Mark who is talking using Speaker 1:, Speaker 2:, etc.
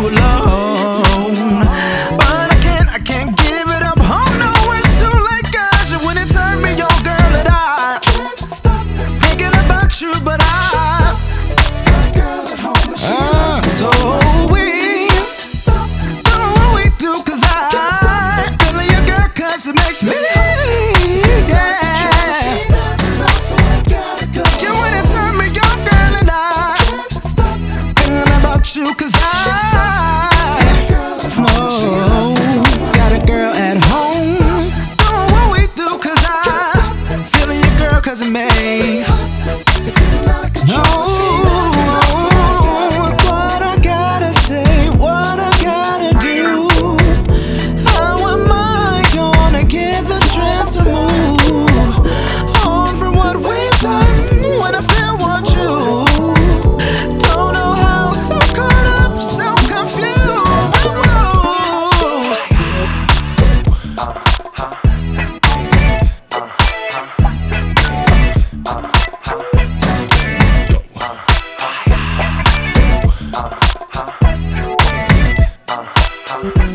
Speaker 1: alone. But I can't give it up. Oh no, it's too late, 'cause you wouldn't turn me on, girl, and I can't stop thinking about you, but I got a girl at home. So we do what we do, 'cause I feel your girl, 'cause it makes me, yeah. You wouldn't turn me on, girl, and I can't stop thinking about you, 'cause got a girl at home. Doing what we do, 'cause I feeling your girl, 'cause it makes no. What I gotta say, what I gotta do. How am I gonna get the strength to move on from what we've done when I still want you? Don't know how, so caught up, so confused.
Speaker 2: Uh-huh.